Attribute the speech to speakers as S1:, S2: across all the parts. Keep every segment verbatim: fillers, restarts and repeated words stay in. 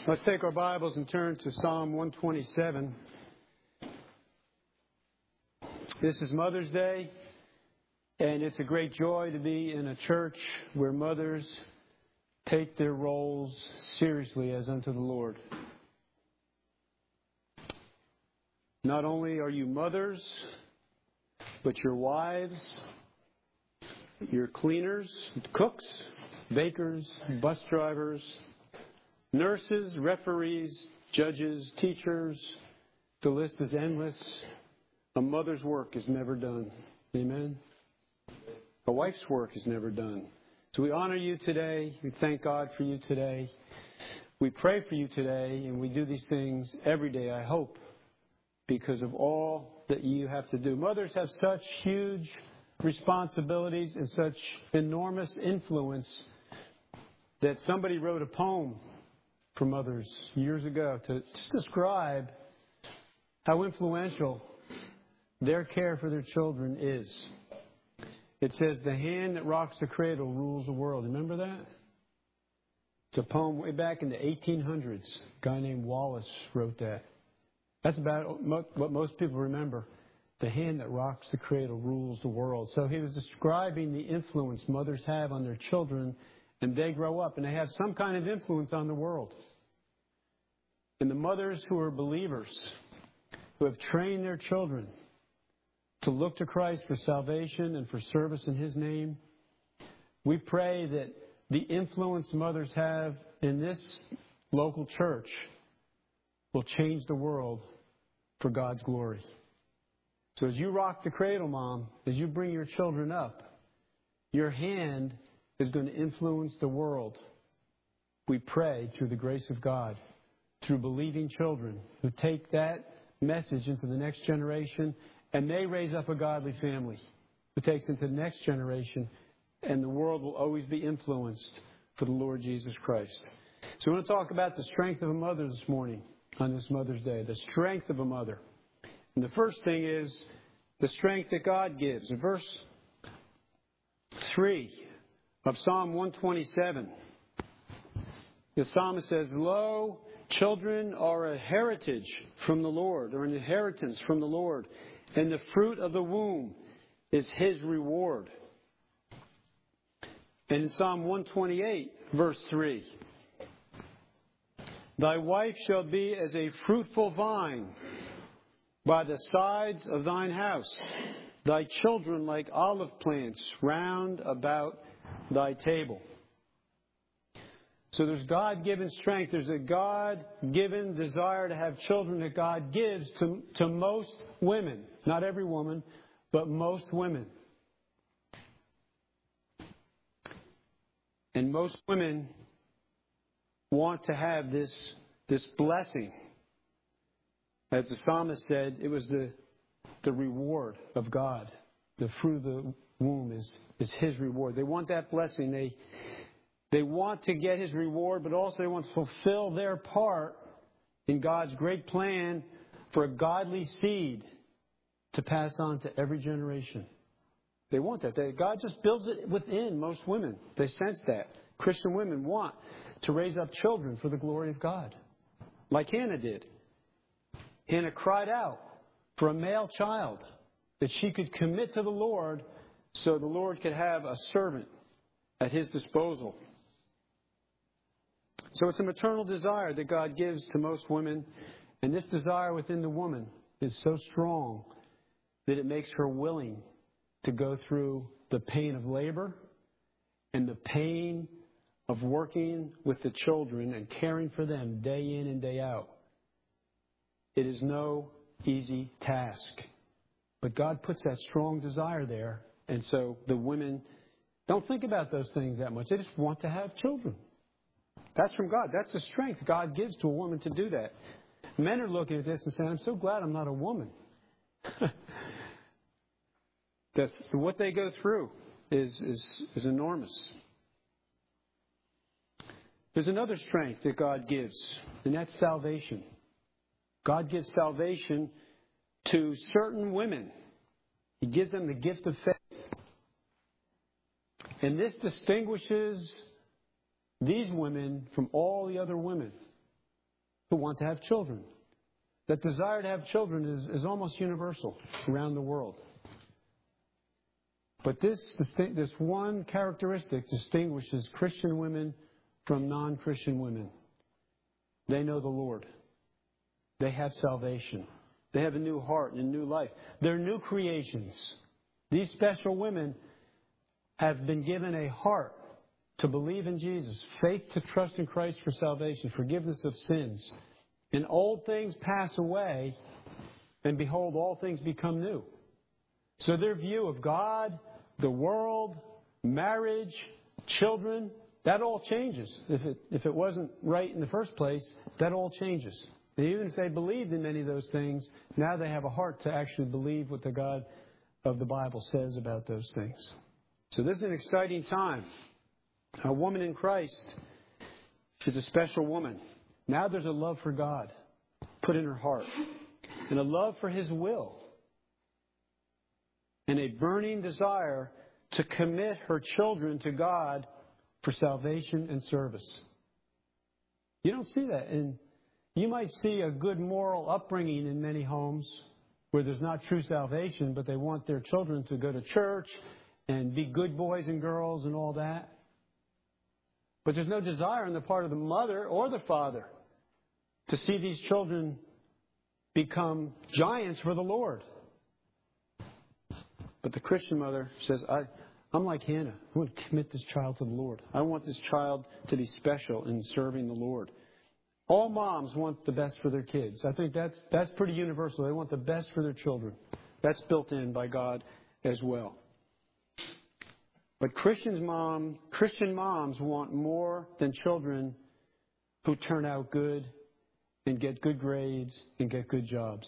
S1: Let's take our Bibles and turn to Psalm one twenty-seven. This is Mother's Day, and it's a great joy to be in a church where mothers take their roles seriously as unto the Lord. Not only are you mothers, but your wives, your cleaners, cooks, bakers, bus drivers, nurses, referees, judges, teachers. The list is endless. A mother's work is never done. Amen? A wife's work is never done. So we honor you today. We thank God for you today. We pray for you today, and we do these things every day, I hope, because of all that you have to do. Mothers have such huge responsibilities and such enormous influence that somebody wrote a poem for mothers years ago to just describe how influential their care for their children is. It says, "The hand that rocks the cradle rules the world." Remember that? It's a poem way back in the eighteen hundreds. A guy named Wallace wrote that. That's about what most people remember. The hand that rocks the cradle rules the world. So he was describing the influence mothers have on their children, and they grow up, and they have some kind of influence on the world. And the mothers who are believers, who have trained their children to look to Christ for salvation and for service in His name, we pray that the influence mothers have in this local church will change the world for God's glory. So as you rock the cradle, Mom, as you bring your children up, your hand is going to influence the world. We pray through the grace of God, through believing children who take that message into the next generation, and they raise up a godly family who takes it into the next generation, and the world will always be influenced for the Lord Jesus Christ. So we want to talk about the strength of a mother this morning on this Mother's Day, the strength of a mother. And the first thing is the strength that God gives. In verse three of Psalm one twenty-seven, the psalmist says, "Lo, children are a heritage from the Lord," or an inheritance from the Lord, "and the fruit of the womb is His reward." And in Psalm one twenty-eight, verse three, "Thy wife shall be as a fruitful vine by the sides of thine house, thy children like olive plants round about thy table." So there's God-given strength. There's a God-given desire to have children that God gives to, to most women. Not every woman, but most women. And most women want to have this, this blessing. As the psalmist said, it was the, the reward of God. The fruit of the womb is, is His reward. They want that blessing. They They want to get His reward, but also they want to fulfill their part in God's great plan for a godly seed to pass on to every generation. They want that. They, God just builds it within most women. They sense that. Christian women want to raise up children for the glory of God, like Hannah did. Hannah cried out for a male child that she could commit to the Lord so the Lord could have a servant at His disposal. So it's a maternal desire that God gives to most women. And this desire within the woman is so strong that it makes her willing to go through the pain of labor and the pain of working with the children and caring for them day in and day out. It is no easy task. But God puts that strong desire there. And so the women don't think about those things that much. They just want to have children. That's from God. That's the strength God gives to a woman to do that. Men are looking at this and saying, "I'm so glad I'm not a woman." That's what they go through is, is, is enormous. There's another strength that God gives, and that's salvation. God gives salvation to certain women. He gives them the gift of faith. And this distinguishes these women from all the other women. who want to have children. That desire to have children is, is almost universal around the world. But this, this one characteristic distinguishes Christian women from non-Christian women. They know the Lord. They have salvation. They have a new heart and a new life. They're new creations. These special women have been given a heart to believe in Jesus, faith to trust in Christ for salvation, forgiveness of sins. And old things pass away, and behold, all things become new. So their view of God, the world, marriage, children, that all changes. If it, if it wasn't right in the first place, that all changes. And even if they believed in many of those things, now they have a heart to actually believe what the God of the Bible says about those things. So this is an exciting time. A woman in Christ is a special woman. Now there's a love for God put in her heart, and a love for His will, and a burning desire to commit her children to God for salvation and service. You don't see that. And you might see a good moral upbringing in many homes where there's not true salvation, but they want their children to go to church and be good boys and girls and all that. But there's no desire on the part of the mother or the father to see these children become giants for the Lord. But the Christian mother says, I, I'm like Hannah. I want to commit this child to the Lord. I want this child to be special in serving the Lord. All moms want the best for their kids. I think that's that's pretty universal. They want the best for their children. That's built in by God as well. But Christians mom, Christian moms want more than children who turn out good and get good grades and get good jobs.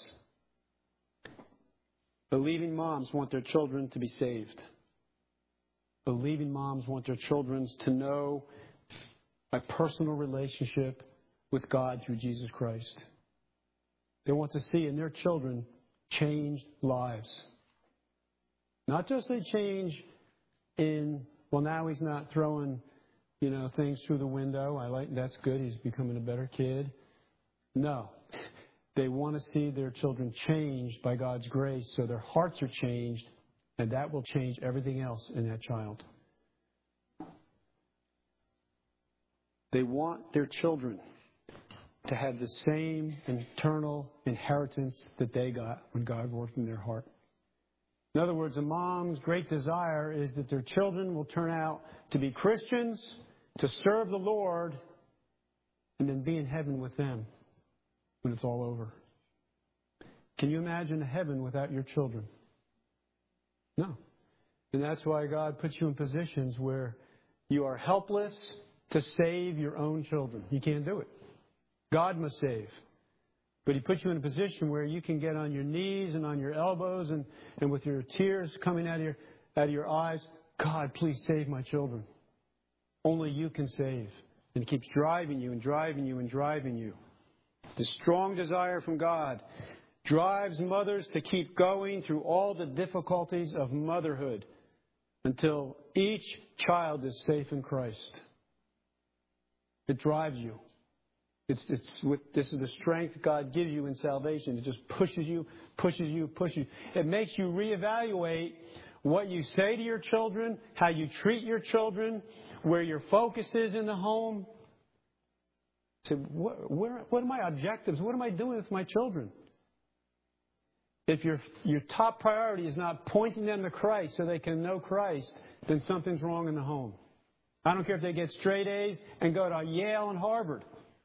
S1: Believing moms want their children to be saved. Believing moms want their children to know a personal relationship with God through Jesus Christ. They want to see in their children changed lives. Not just they change in, well, now he's not throwing, you know, things through the window. I like, that's good. He's becoming a better kid. No. They want to see their children changed by God's grace, so their hearts are changed, and that will change everything else in that child. They want their children to have the same internal inheritance that they got when God worked in their heart. In other words, a mom's great desire is that their children will turn out to be Christians, to serve the Lord, and then be in heaven with them when it's all over. Can you imagine a heaven without your children? No. And that's why God puts you in positions where you are helpless to save your own children. You can't do it. God must save. But He puts you in a position where you can get on your knees and on your elbows and, and with your tears coming out of your, out of your eyes, God, please save my children. Only you can save. And it keeps driving you and driving you and driving you. The strong desire from God drives mothers to keep going through all the difficulties of motherhood until each child is safe in Christ. It drives you. It's, it's with, this is the strength God gives you in salvation. It just pushes you, pushes you, pushes you. It makes you reevaluate what you say to your children, how you treat your children, where your focus is in the home. So what, where, what are my objectives? What am I doing with my children? If your, your top priority is not pointing them to Christ so they can know Christ, then something's wrong in the home. I don't care if they get straight A's and go to Yale and Harvard.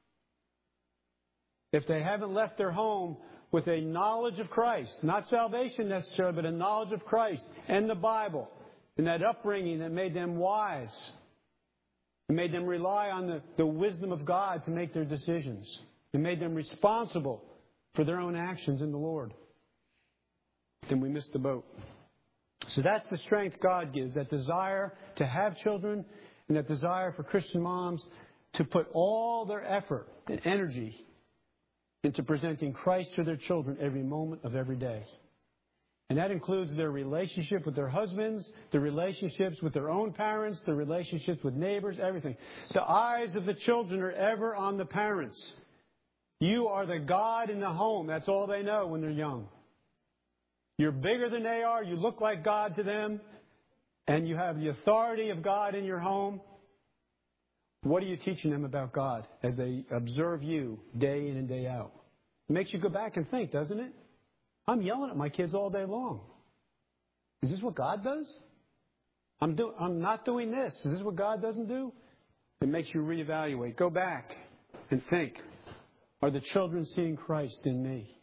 S1: If they haven't left their home with a knowledge of Christ, not salvation necessarily, but a knowledge of Christ and the Bible, and that upbringing that made them wise, and made them rely on the, the wisdom of God to make their decisions, and made them responsible for their own actions in the Lord, then we missed the boat. So that's the strength God gives, that desire to have children, and that desire for Christian moms to put all their effort and energy into presenting Christ to their children every moment of every day. And that includes their relationship with their husbands, their relationships with their own parents, their relationships with neighbors, everything. The eyes of the children are ever on the parents. You are the God in the home. That's all they know when they're young. You're bigger than they are. You look like God to them. And you have the authority of God in your home. What are you teaching them about God as they observe you day in and day out? It makes you go back and think, doesn't it? I'm yelling at my kids all day long. Is this what God does? I'm, do- I'm not doing this. Is this what God doesn't do? It makes you reevaluate. Go back and think. Are the children seeing Christ in me?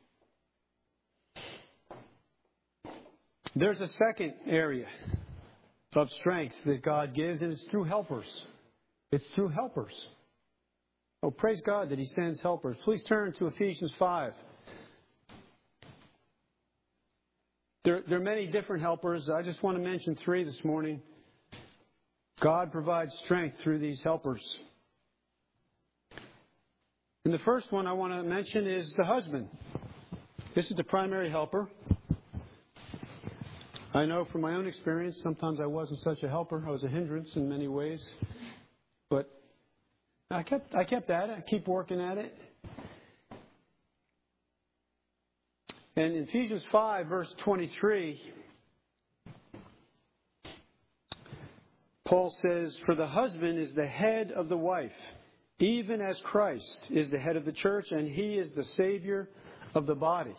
S1: There's a second area of strength that God gives, and it's through helpers. It's through helpers. Oh, praise God that He sends helpers. Please turn to Ephesians five. There, there are many different helpers. I just want to mention three this morning. God provides strength through these helpers. And the first one I want to mention is the husband. This is the primary helper. I know from my own experience, sometimes I wasn't such a helper. I was a hindrance in many ways. But I kept I kept at it. I keep working at it. And in Ephesians five, verse twenty-three, Paul says, "For the husband is the head of the wife, even as Christ is the head of the church, and He is the Savior of the body."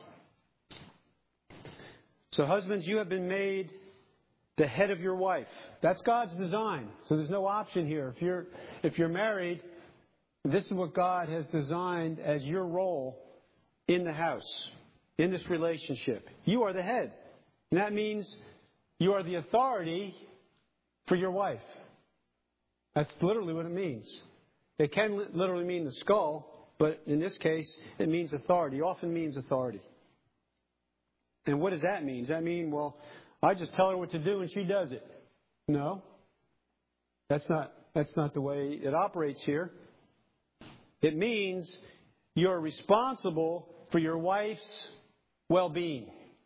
S1: So husbands, you have been made the head of your wife. That's God's design. So there's no option here. If you're if you're married, this is what God has designed as your role in the house, in this relationship. You are the head. And that means you are the authority for your wife. That's literally what it means. It can literally mean the skull, but in this case, it means authority. It often means authority. And what does that mean? Does that mean, well, I just tell her what to do and she does it? No. That's not, that's not the way it operates here. It means you're responsible for your wife's well-being.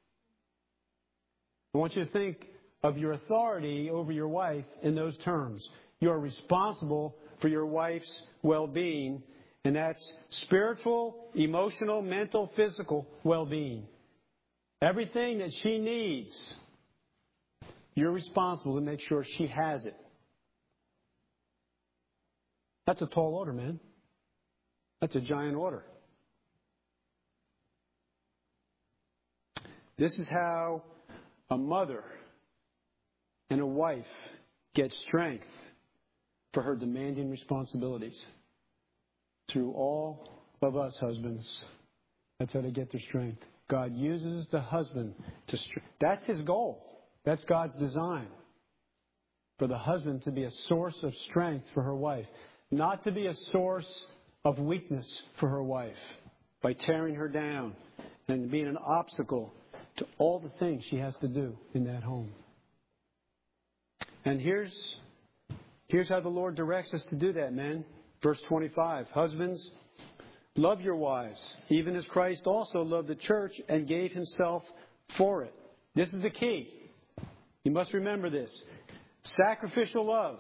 S1: I want you to think of your authority over your wife in those terms. You're responsible for your wife's well-being, and that's spiritual, emotional, mental, physical well-being. Everything that she needs, you're responsible to make sure she has it. That's a tall order, man. That's a giant order. This is how a mother and a wife get strength for her demanding responsibilities. Through all of us husbands, that's how they get their strength. God uses the husband to strengthen. That's His goal. That's God's design. For the husband to be a source of strength for her wife. Not to be a source of weakness for her wife. By tearing her down and being an obstacle to all the things she has to do in that home. And here's, here's how the Lord directs us to do that, men. Verse twenty-five. Husbands, love your wives, even as Christ also loved the church and gave Himself for it. This is the key. You must remember this. Sacrificial love.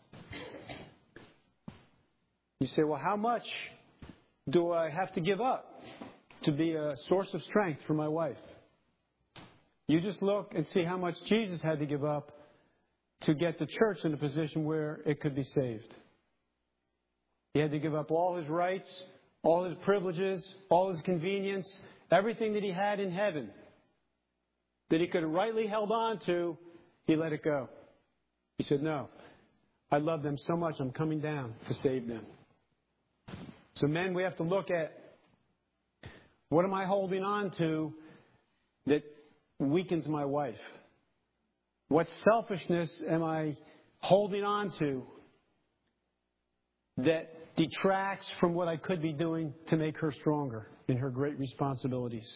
S1: You say, well, how much do I have to give up to be a source of strength for my wife? You just look and see how much Jesus had to give up to get the church in a position where it could be saved. He had to give up all His rights, all His privileges, all His convenience, everything that He had in heaven that He could have rightly held on to. He let it go. He said, no, I love them so much, I'm coming down to save them. So men, we have to look at, what am I holding on to that weakens my wife? What selfishness am I holding on to that detracts from what I could be doing to make her stronger in her great responsibilities?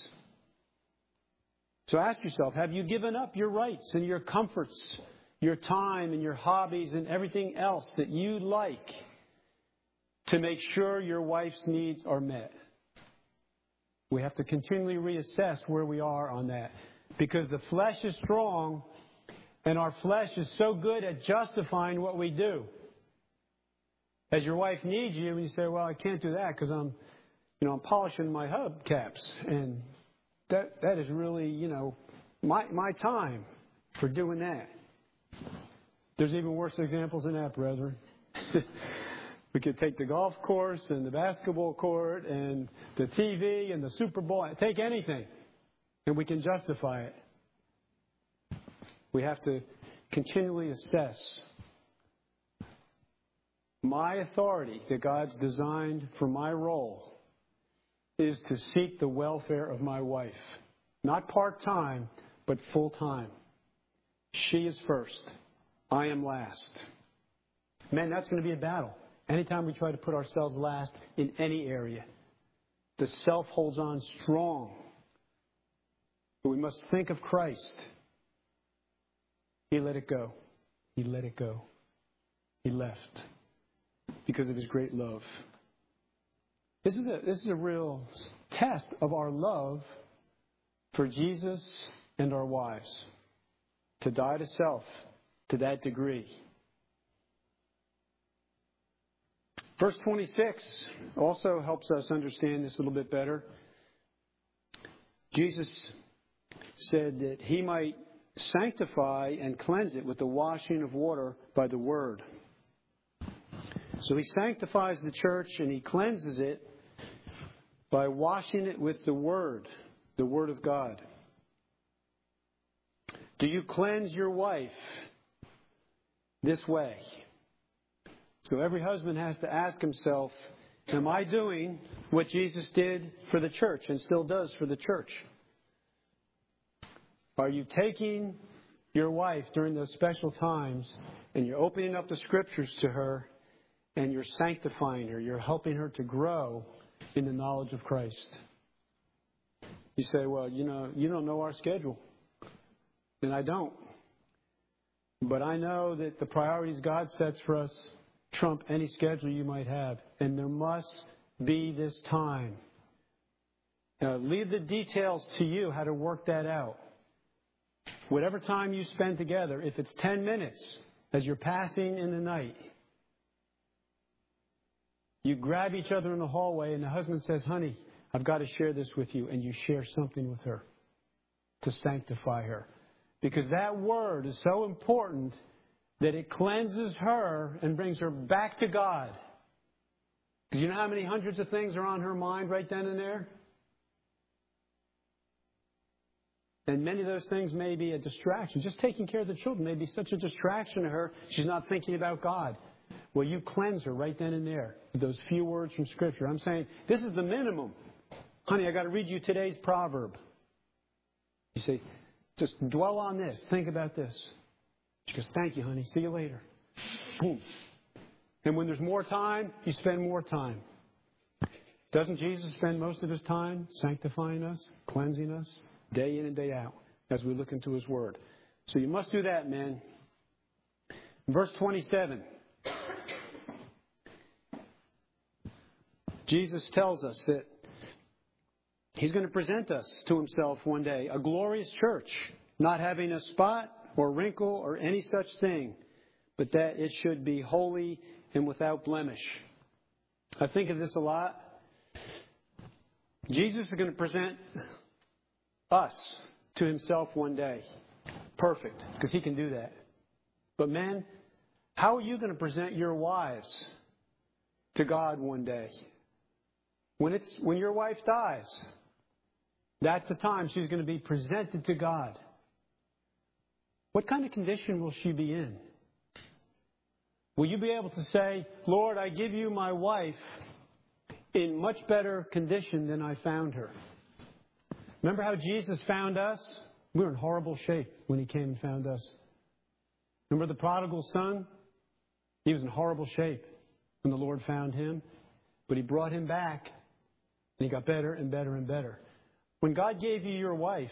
S1: So ask yourself, have you given up your rights and your comforts, your time and your hobbies and everything else that you like to make sure your wife's needs are met? We have to continually reassess where we are on that. Because the flesh is strong and our flesh is so good at justifying what we do. As your wife needs you and you say, well, I can't do that because I'm, you know, I'm polishing my hubcaps, and that that is really, you know, my my time for doing that. There's even worse examples than that, brethren. We could take the golf course and the basketball court and the T V and the Super Bowl. Take anything, and we can justify it. We have to continually assess my authority that God's designed for my role is to seek the welfare of my wife. Not part-time, but full-time. She is first. I am last. Men, that's going to be a battle. Anytime we try to put ourselves last in any area, the self holds on strong. But we must think of Christ. He let it go. He let it go. He left because of His great love. This is a, this is a real test of our love for Jesus and our wives. To die to self to that degree. Verse twenty-six also helps us understand this a little bit better. Jesus said that He might sanctify and cleanse it with the washing of water by the Word. So He sanctifies the church and He cleanses it by washing it with the Word, the Word of God. Do you cleanse your wife this way? So every husband has to ask himself, am I doing what Jesus did for the church and still does for the church? Are you taking your wife during those special times and you're opening up the Scriptures to her and you're sanctifying her, you're helping her to grow in the knowledge of Christ? You say, well, you know, you don't know our schedule. And I don't. But I know that the priorities God sets for us trump any schedule you might have. And there must be this time. Now, leave the details to you how to work that out. Whatever time you spend together, if it's ten minutes as you're passing in the night, you grab each other in the hallway and the husband says, honey, I've got to share this with you. And you share something with her to sanctify her. Because that word is so important that it cleanses her and brings her back to God. Because you know how many hundreds of things are on her mind right then and there? And many of those things may be a distraction. Just taking care of the children may be such a distraction to her, she's not thinking about God. Well, you cleanse her right then and there with those few words from Scripture. I'm saying, this is the minimum. Honey, I got to read you today's proverb. You say, just dwell on this. Think about this. She goes, thank you, honey. See you later. Boom. And when there's more time, you spend more time. Doesn't Jesus spend most of His time sanctifying us, cleansing us, day in and day out, as we look into His Word? So you must do that, man. Verse twenty-seven. Jesus tells us that He's going to present us to Himself one day, a glorious church, not having a spot or wrinkle or any such thing, but that it should be holy and without blemish. I think of this a lot. Jesus is going to present us to Himself one day. Perfect, because He can do that. But men, how are you going to present your wives to God one day? When it's when your wife dies, that's the time she's going to be presented to God. What kind of condition will she be in? Will you be able to say, Lord, I give you my wife in much better condition than I found her? Remember how Jesus found us? We were in horrible shape when He came and found us. Remember the prodigal son? He was in horrible shape when the Lord found him. But He brought him back, and he got better and better and better. When God gave you your wife,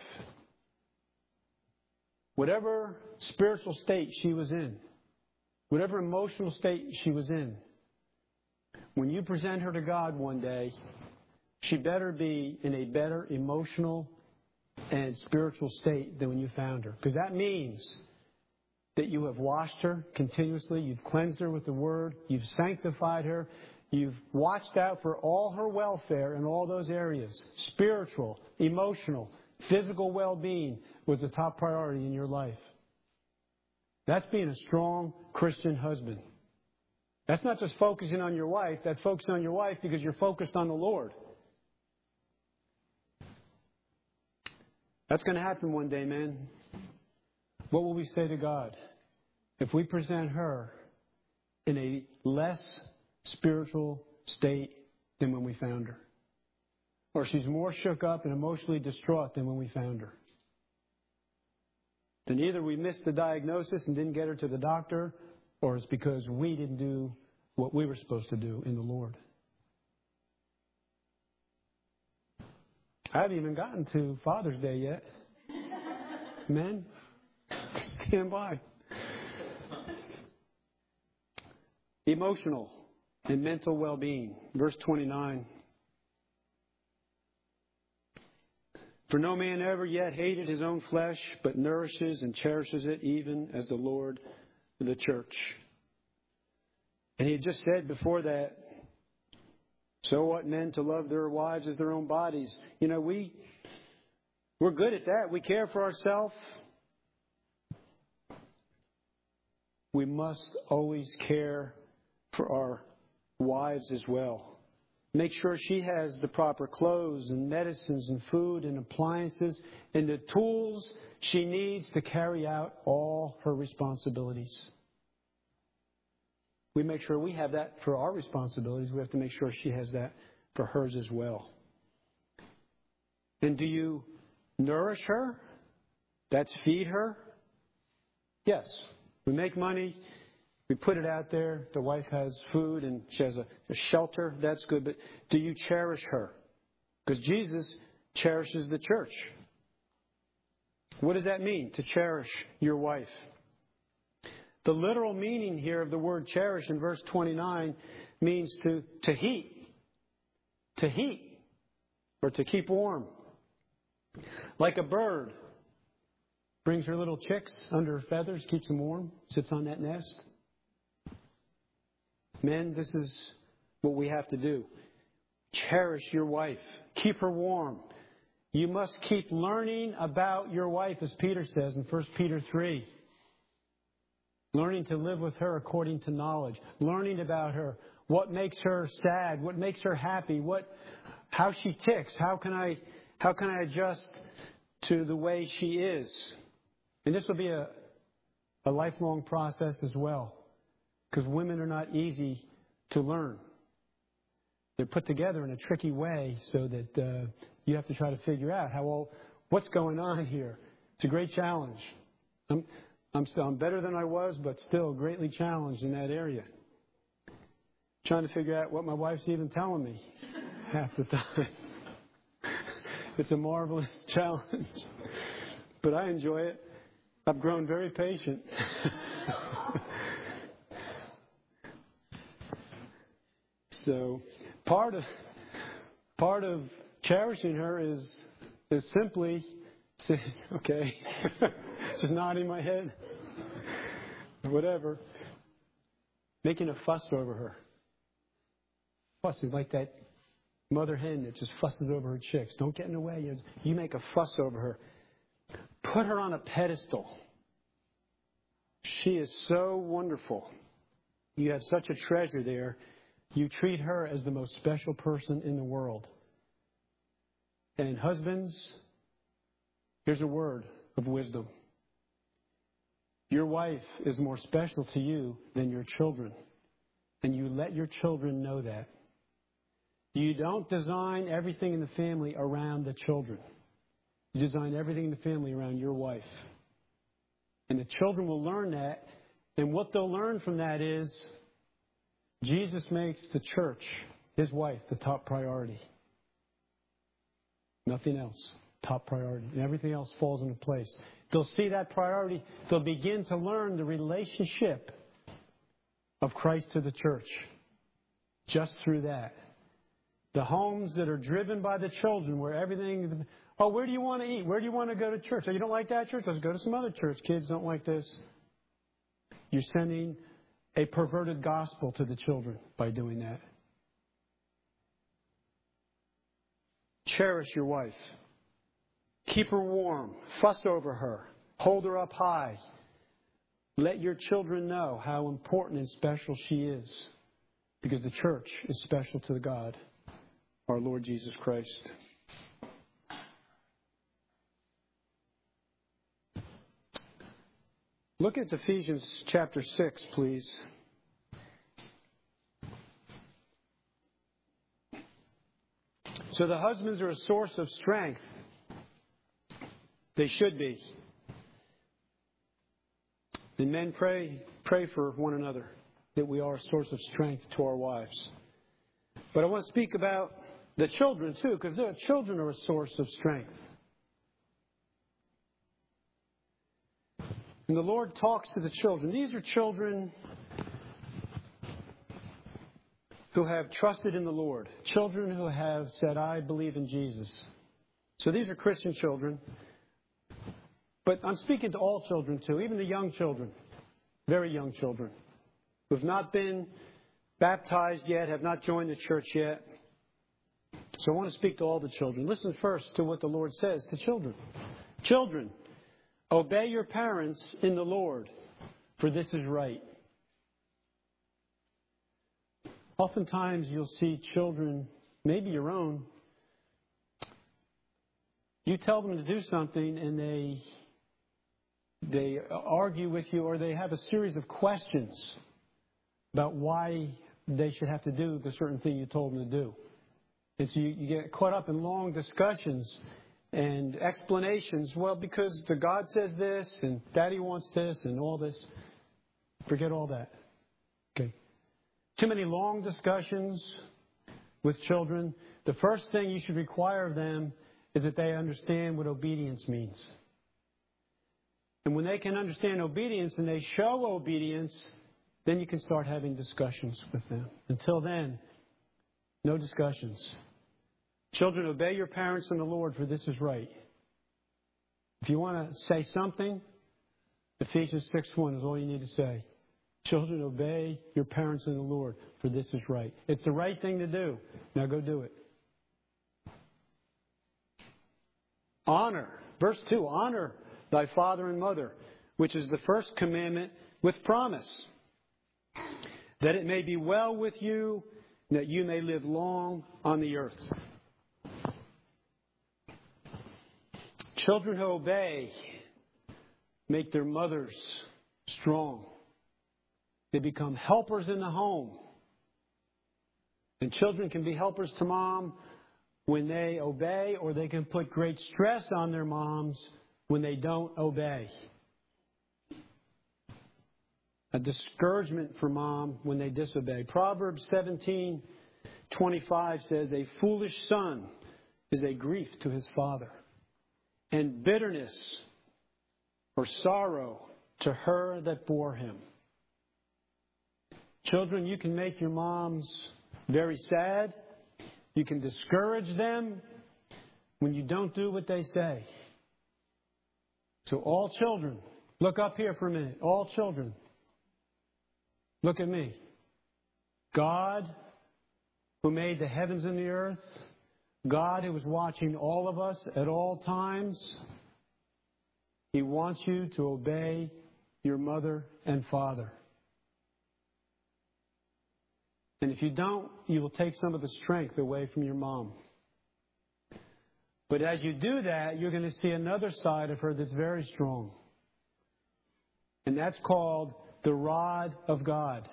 S1: whatever spiritual state she was in, whatever emotional state she was in, when you present her to God one day, she better be in a better emotional and spiritual state than when you found her. Because that means that you have washed her continuously, you've cleansed her with the Word, you've sanctified her, You've watched out for all her welfare in all those areas. Spiritual, emotional, physical well-being was the top priority in your life. That's being a strong Christian husband. That's not just focusing on your wife. That's focusing on your wife because you're focused on the Lord. That's going to happen one day, man. What will we say to God if we present her in a less spiritual state than when we found her? Or she's more shook up and emotionally distraught than when we found her? Then either we missed the diagnosis and didn't get her to the doctor, or it's because we didn't do what we were supposed to do in the Lord. I haven't even gotten to Father's Day yet. Men, stand by. Emotional and mental well-being. Verse twenty-nine. For no man ever yet hated his own flesh, but nourishes and cherishes it, even as the Lord of the church. And he had just said before that, so what men to love their wives as their own bodies. You know, we, we're good at that. We care for ourselves. We must always care for our wives as well. Make sure she has the proper clothes and medicines and food and appliances and the tools she needs to carry out all her responsibilities. We make sure we have that for our responsibilities. We have to make sure she has that for hers as well. And do you nourish her? That's feed her? Yes. We make money. We put it out there. The wife has food and she has a, a shelter. That's good. But do you cherish her? Because Jesus cherishes the church. What does that mean, to cherish your wife? The literal meaning here of the word cherish in verse twenty-nine means to, to heat. To heat. Or to keep warm. Like a bird brings her little chicks under her feathers, keeps them warm, sits on that nest. Men, this is what we have to do. Cherish your wife. Keep her warm. You must keep learning about your wife, as Peter says in First Peter three. Learning to live with her according to knowledge. Learning about her. What makes her sad? What makes her happy? What, how she ticks? How can I, how can I adjust to the way she is? And this will be a, a lifelong process as well. Because women are not easy to learn. They're put together in a tricky way so that uh, you have to try to figure out how well, what's going on here. It's a great challenge. I'm, I'm still I'm better than I was, but still greatly challenged in that area. Trying to figure out what my wife's even telling me half the time. It's a marvelous challenge, but I enjoy it. I've grown very patient. So part of part of cherishing her is is simply saying, okay, just nodding my head, whatever, making a fuss over her. Fussing like that mother hen that just fusses over her chicks. Don't get in the way. You, you make a fuss over her. Put her on a pedestal. She is so wonderful. You have such a treasure there. You treat her as the most special person in the world. And husbands, here's a word of wisdom. Your wife is more special to you than your children. And you let your children know that. You don't design everything in the family around the children. You design everything in the family around your wife. And the children will learn that. And what they'll learn from that is Jesus makes the church, his wife, the top priority. Nothing else. Top priority. And everything else falls into place. They'll see that priority. They'll begin to learn the relationship of Christ to the church. Just through that. The homes that are driven by the children, where everything... Oh, where do you want to eat? Where do you want to go to church? Oh, you don't like that church? Let's go to some other church. Kids don't like this. You're sending a perverted gospel to the children by doing that. Cherish your wife. Keep her warm. Fuss over her. Hold her up high. Let your children know how important and special she is, because the church is special to God, our Lord Jesus Christ. Look at Ephesians chapter six, please. So the husbands are a source of strength. They should be. And men, pray, pray for one another, that we are a source of strength to our wives. But I want to speak about the children too, because their children are a source of strength. And the Lord talks to the children. These are children who have trusted in the Lord. Children who have said, I believe in Jesus. So these are Christian children. But I'm speaking to all children too, even the young children, very young children, who have not been baptized yet, have not joined the church yet. So I want to speak to all the children. Listen first to what the Lord says to children. Children, obey your parents in the Lord, for this is right. Oftentimes you'll see children, maybe your own, you tell them to do something and they they argue with you, or they have a series of questions about why they should have to do the certain thing you told them to do. And so you, you get caught up in long discussions and explanations. Well, because the God says this and Daddy wants this and all this. Forget all that. Okay. Too many long discussions with children. The first thing you should require of them is that they understand what obedience means. And when they can understand obedience and they show obedience, then you can start having discussions with them. Until then, no discussions. Children, obey your parents in the Lord, for this is right. If you want to say something, Ephesians six one is all you need to say. Children, obey your parents in the Lord, for this is right. It's the right thing to do. Now go do it. Honor. Verse two, honor thy father and mother, which is the first commandment with promise, that it may be well with you, and that you may live long on the earth. Children who obey make their mothers strong. They become helpers in the home. And children can be helpers to mom when they obey, or they can put great stress on their moms when they don't obey. A discouragement for mom when they disobey. Proverbs seventeen twenty-five says, a foolish son is a grief to his father, and bitterness or sorrow to her that bore him. Children, you can make your moms very sad. You can discourage them when you don't do what they say. So all children, look up here for a minute. All children, look at me. God, who made the heavens and the earth, God who is watching all of us at all times, He wants you to obey your mother and father. And if you don't, you will take some of the strength away from your mom. But as you do that, you're going to see another side of her that's very strong. And that's called the rod of God.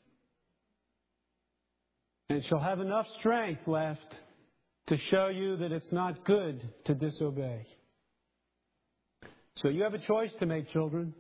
S1: And she'll have enough strength left to show you that it's not good to disobey. So you have a choice to make, children.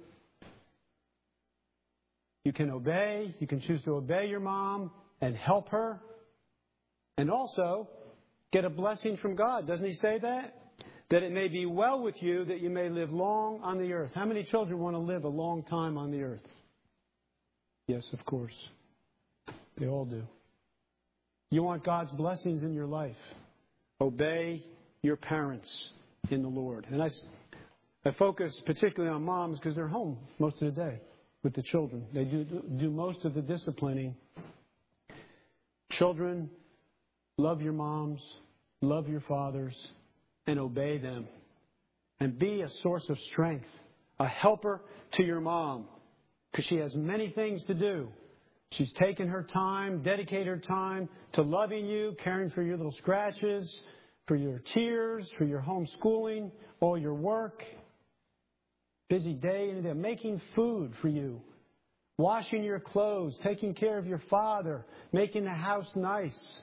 S1: You can obey. You can choose to obey your mom and help her. And also get a blessing from God. Doesn't He say that? That it may be well with you, that you may live long on the earth. How many children want to live a long time on the earth? Yes, of course. They all do. You want God's blessings in your life. Obey your parents in the Lord. And I, I focus particularly on moms because they're home most of the day with the children. They do, do most of the disciplining. Children, love your moms. love your fathers, and obey them. And be a source of strength, a helper to your mom, because she has many things to do. She's taken her time, dedicated her time to loving you, caring for your little scratches, for your tears, for your homeschooling, all your work. Busy day and day, making food for you, washing your clothes, taking care of your father, making the house nice.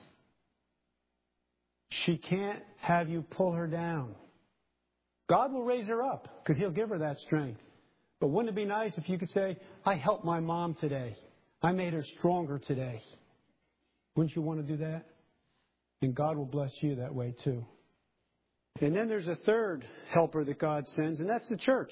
S1: She can't have you pull her down. God will raise her up because He'll give her that strength. But wouldn't it be nice if you could say, I helped my mom today. I made her stronger today. Wouldn't you want to do that? And God will bless you that way too. And then there's a third helper that God sends, and that's the church.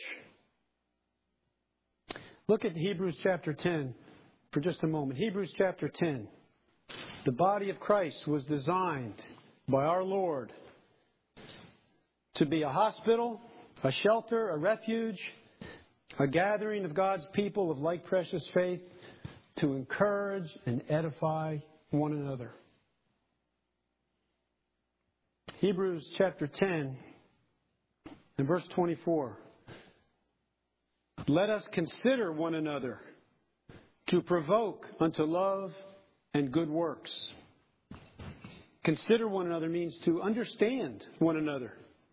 S1: Look at Hebrews chapter ten for just a moment. Hebrews chapter ten. The body of Christ was designed by our Lord to be a hospital, a shelter, a refuge, a gathering of God's people of like precious faith to encourage and edify one another. Hebrews chapter ten and verse twenty-four. Let us consider one another to provoke unto love and good works. Consider one another means to understand one another.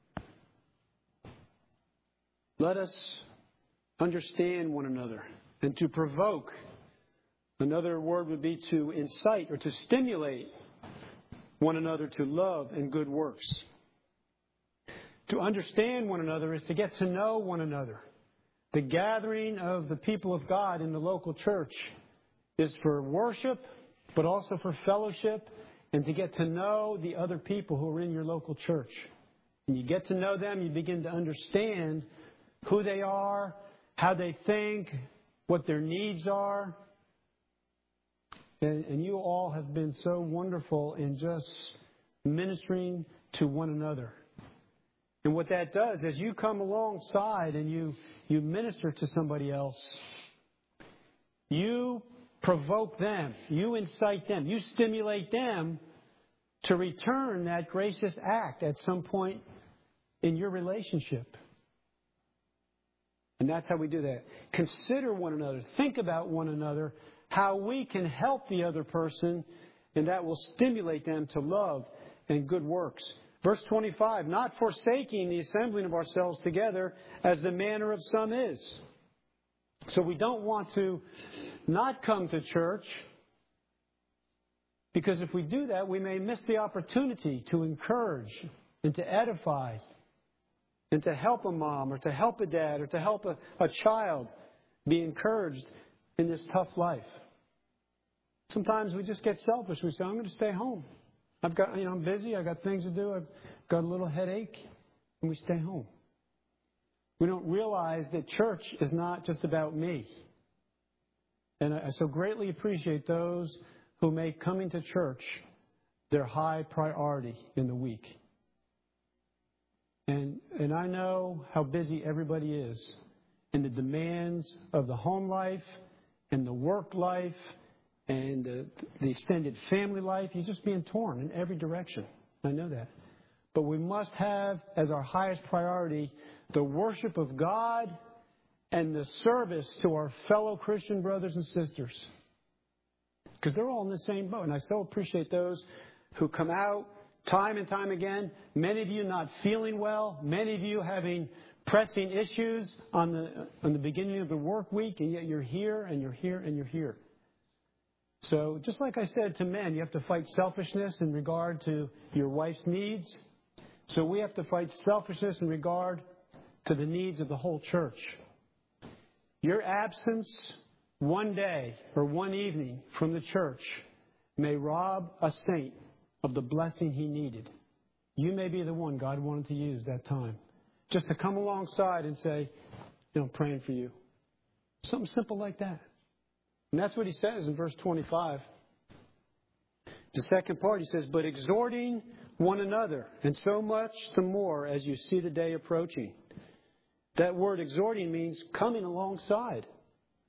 S1: Let us understand one another. And to provoke, another word would be to incite or to stimulate one another to love and good works. To understand one another is to get to know one another. The gathering of the people of God in the local church is for worship, but also for fellowship and to get to know the other people who are in your local church. And you get to know them, you begin to understand who they are, how they think, what their needs are. And, and you all have been so wonderful in just ministering to one another. And what that does is you come alongside and you, you minister to somebody else. You provoke them. You incite them. You stimulate them to return that gracious act at some point in your relationship. And that's how we do that. Consider one another. Think about one another, how we can help the other person, and that will stimulate them to love and good works. Verse twenty-five, not forsaking the assembling of ourselves together as the manner of some is. So we don't want to not come to church, because if we do that, we may miss the opportunity to encourage and to edify and to help a mom or to help a dad or to help a, a child be encouraged in this tough life. Sometimes we just get selfish. We say, I'm going to stay home. I've got, you know, I'm busy. I've got things to do. I've got a little headache. And we stay home. We don't realize that church is not just about me. And I so greatly appreciate those who make coming to church their high priority in the week. And, and I know how busy everybody is in the demands of the home life and the work life and uh, the extended family life. You're just being torn in every direction. I know that. But we must have as our highest priority the worship of God and the service to our fellow Christian brothers and sisters. Because they're all in the same boat. And I so appreciate those who come out time and time again. Many of you not feeling well. Many of you having pressing issues on the, on the beginning of the work week. And yet you're here and you're here and you're here. So just like I said to men, you have to fight selfishness in regard to your wife's needs. So we have to fight selfishness in regard to the needs of the whole church. Your absence one day or one evening from the church may rob a saint of the blessing he needed. You may be the one God wanted to use that time. Just to come alongside and say, you know, praying for you. Something simple like that. And that's what he says in verse twenty-five. The second part, he says, but exhorting one another, and so much the more as you see the day approaching. That word exhorting means coming alongside.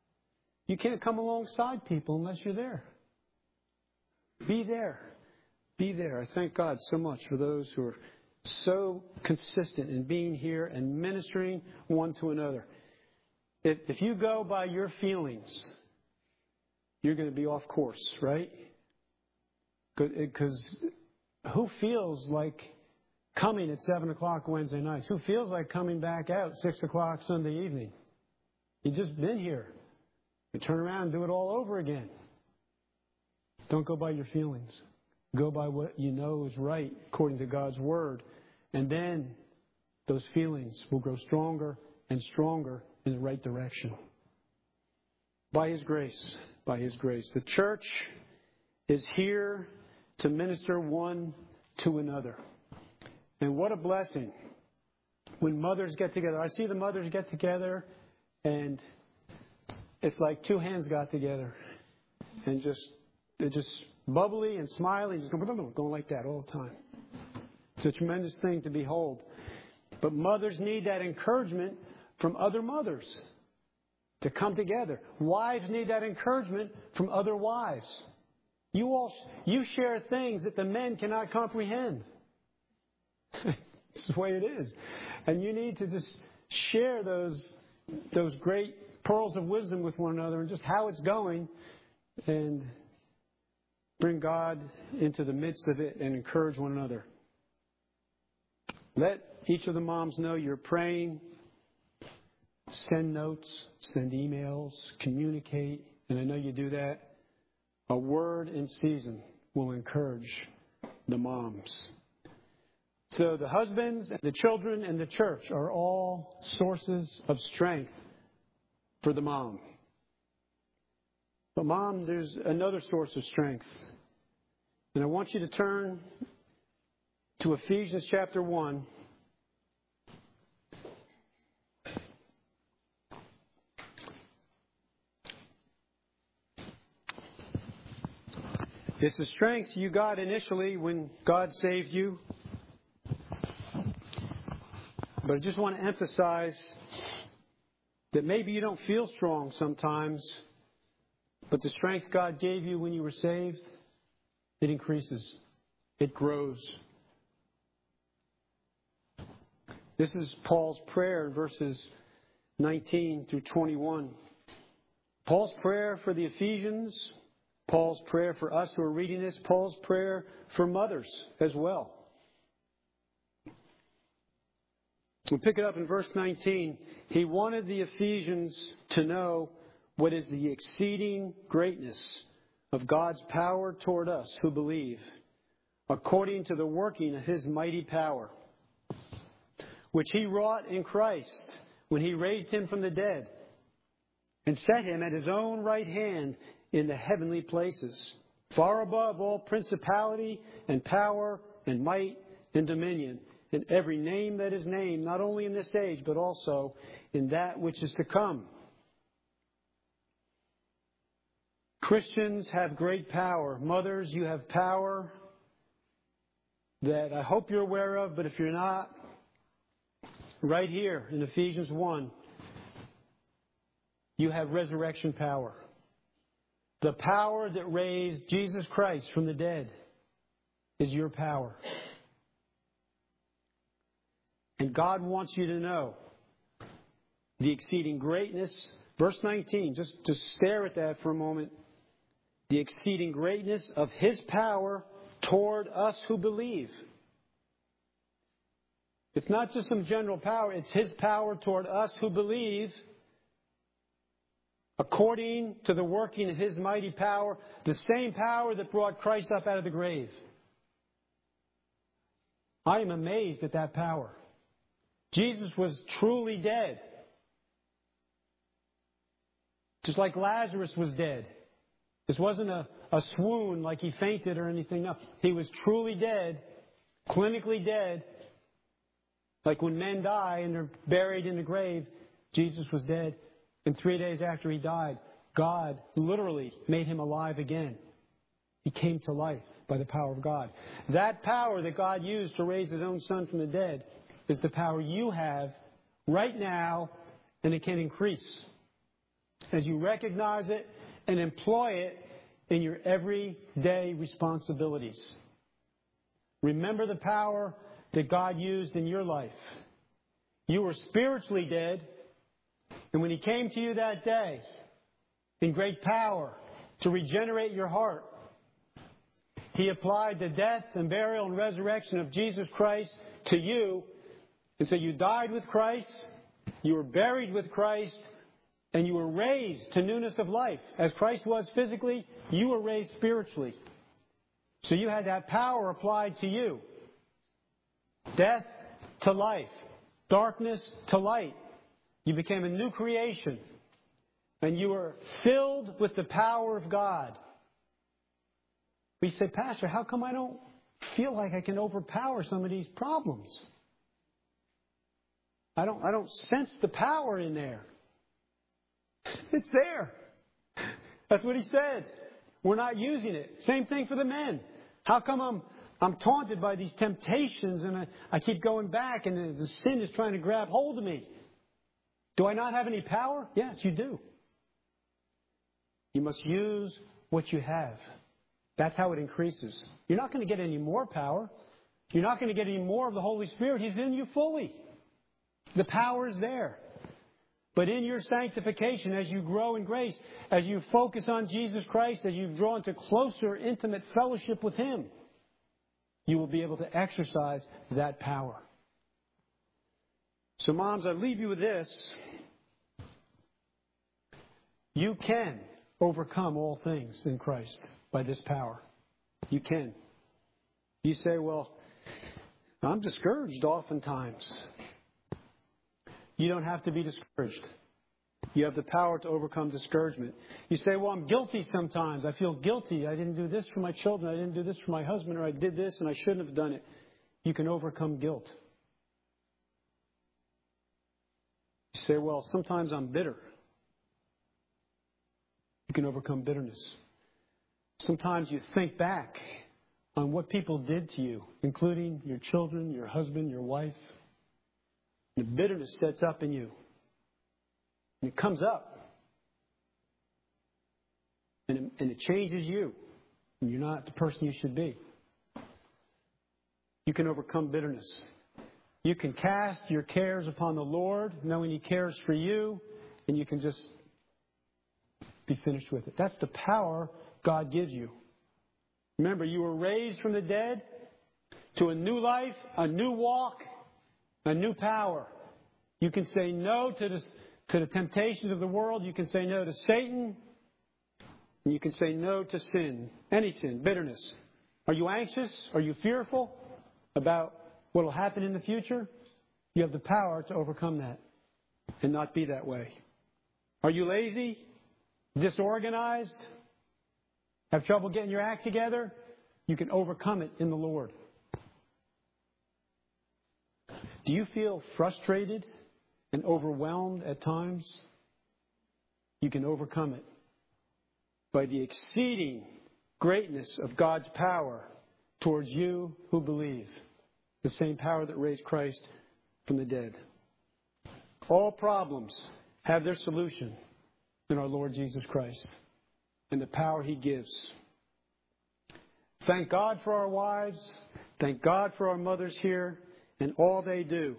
S1: You can't come alongside people unless you're there. Be there. Be there. I thank God so much for those who are so consistent in being here and ministering one to another. If, if you go by your feelings, you're going to be off course, right? Because who feels like coming at seven o'clock Wednesday nights? Who feels like coming back out six o'clock Sunday evening? You've just been here. You turn around and do it all over again. Don't go by your feelings. Go by what you know is right according to God's Word. And then those feelings will grow stronger and stronger in the right direction. By His grace. By His grace. The church is here to minister one to another. And what a blessing when mothers get together. I see the mothers get together and it's like two hands got together and just they're just bubbly and smiling, just going, going like that all the time. It's a tremendous thing to behold. But mothers need that encouragement from other mothers to come together. Wives need that encouragement from other wives. You all, you share things that the men cannot comprehend. It's the way it is. And you need to just share those, those great pearls of wisdom with one another and just how it's going and bring God into the midst of it and encourage one another. Let each of the moms know you're praying. Send notes, send emails, communicate. And I know you do that. A word in season will encourage the moms. So the husbands, the children, and the church are all sources of strength for the mom. But mom, there's another source of strength. And I want you to turn to Ephesians chapter one. It's the strength you got initially when God saved you. But I just want to emphasize that maybe you don't feel strong sometimes, but the strength God gave you when you were saved, it increases. It grows. This is Paul's prayer in verses nineteen through twenty-one. Paul's prayer for the Ephesians, Paul's prayer for us who are reading this, Paul's prayer for mothers as well. We'll pick it up in verse nineteen. He wanted the Ephesians to know what is the exceeding greatness of God's power toward us who believe, according to the working of His mighty power, which He wrought in Christ when He raised Him from the dead and set Him at His own right hand in the heavenly places, far above all principality and power and might and dominion, and every name that is named, not only in this age, but also in that which is to come. Christians have great power. Mothers, you have power that I hope you're aware of, but if you're not, right here in Ephesians one, you have resurrection power. The power that raised Jesus Christ from the dead is your power. And God wants you to know the exceeding greatness. Verse nineteen, just to stare at that for a moment. The exceeding greatness of His power toward us who believe. It's not just some general power. It's His power toward us who believe, according to the working of His mighty power, the same power that brought Christ up out of the grave. I am amazed at that power. Jesus was truly dead. Just like Lazarus was dead. This wasn't a, a swoon like he fainted or anything. No, he was truly dead, clinically dead. Like when men die and they're buried in the grave, Jesus was dead. And three days after He died, God literally made Him alive again. He came to life by the power of God. That power that God used to raise His own Son from the dead is the power you have right now, and it can increase as you recognize it and employ it in your everyday responsibilities. Remember the power that God used in your life. You were spiritually dead, and when He came to you that day in great power to regenerate your heart, He applied the death and burial and resurrection of Jesus Christ to you. And so you died with Christ, you were buried with Christ, and you were raised to newness of life. As Christ was physically, you were raised spiritually. So you had that power applied to you. Death to life. Darkness to light. You became a new creation. And you were filled with the power of God. We say, Pastor, how come I don't feel like I can overpower some of these problems? I don't, I don't sense the power in there. It's there. That's what he said. We're not using it. Same thing for the men. How come I'm I'm taunted by these temptations and I, I keep going back and the, the sin is trying to grab hold of me? Do I not have any power? Yes, you do. You must use what you have. That's how it increases. You're not going to get any more power. You're not going to get any more of the Holy Spirit. He's in you fully. The power is there. But in your sanctification, as you grow in grace, as you focus on Jesus Christ, as you draw into closer, intimate fellowship with Him, you will be able to exercise that power. So, moms, I leave you with this. You can overcome all things in Christ by this power. You can. You say, well, I'm discouraged oftentimes. You don't have to be discouraged. You have the power to overcome discouragement. You say, well, I'm guilty sometimes. I feel guilty. I didn't do this for my children. I didn't do this for my husband, or I did this and I shouldn't have done it. You can overcome guilt. You say, well, sometimes I'm bitter. You can overcome bitterness. Sometimes you think back on what people did to you, including your children, your husband, your wife. The bitterness sets up in you. And it comes up. And it, and it changes you. And you're not the person you should be. You can overcome bitterness. You can cast your cares upon the Lord, knowing He cares for you, and you can just be finished with it. That's the power God gives you. Remember, you were raised from the dead to a new life, a new walk, a new power. You can say no to the, to the temptations of the world. You can say no to Satan. And you can say no to sin. Any sin, bitterness. Are you anxious? Are you fearful about what will happen in the future? You have the power to overcome that and not be that way. Are you lazy? Disorganized? Have trouble getting your act together? You can overcome it in the Lord. Do you feel frustrated and overwhelmed at times? You can overcome it by the exceeding greatness of God's power towards you who believe. The same power that raised Christ from the dead. All problems have their solution in our Lord Jesus Christ and the power He gives. Thank God for our wives. Thank God for our mothers here and all they do.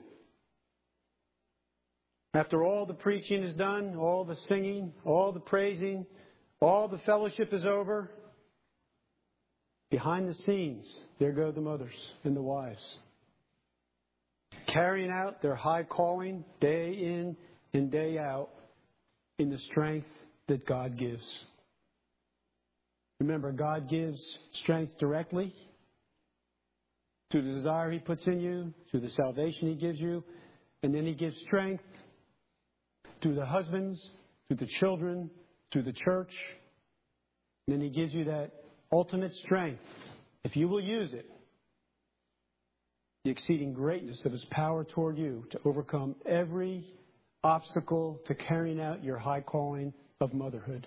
S1: After all the preaching is done, all the singing, all the praising, all the fellowship is over, behind the scenes, there go the mothers and the wives, carrying out their high calling day in and day out in the strength that God gives. Remember, God gives strength directly through the desire He puts in you, through the salvation He gives you, and then He gives strength through the husbands, through the children, through the church. And then He gives you that ultimate strength, if you will use it, the exceeding greatness of His power toward you to overcome every obstacle to carrying out your high calling of motherhood.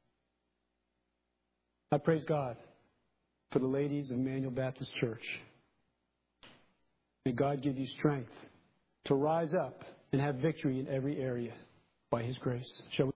S1: I praise God for the ladies of Emmanuel Baptist Church. May God give you strength to rise up and have victory in every area by His grace. Shall we